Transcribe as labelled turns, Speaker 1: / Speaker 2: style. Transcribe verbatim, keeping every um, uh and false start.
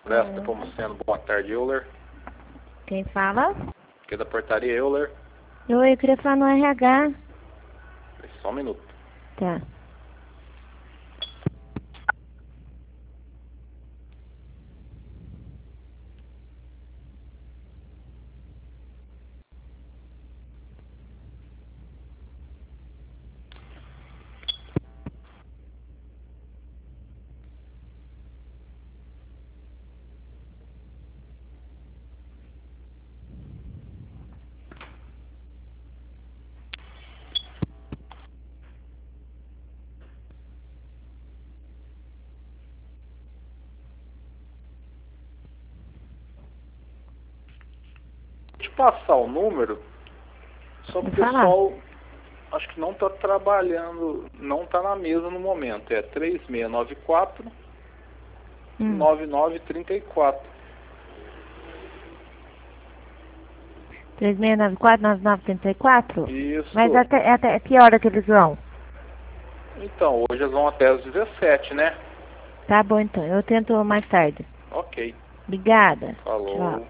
Speaker 1: Presta como sendo boa tarde, Euler.
Speaker 2: Quem fala?
Speaker 1: Aqui é da portaria, Euler.
Speaker 2: Oi, eu queria falar no R H.
Speaker 1: Só um minuto.
Speaker 2: Tá.
Speaker 1: Vou te passar o número, só que o
Speaker 2: Pode falar.
Speaker 1: pessoal acho que não está trabalhando, não está na mesa no momento. É três seis nove quatro,
Speaker 2: Hum.
Speaker 1: nove nove três quatro.
Speaker 2: três seis nove quatro, nove nove três quatro?
Speaker 1: Isso.
Speaker 2: Mas até, até que hora que eles vão?
Speaker 1: Então, hoje eles vão até às dezessete, né?
Speaker 2: Tá bom então, eu tento mais tarde.
Speaker 1: Ok.
Speaker 2: Obrigada.
Speaker 1: Falou.
Speaker 2: Tchau.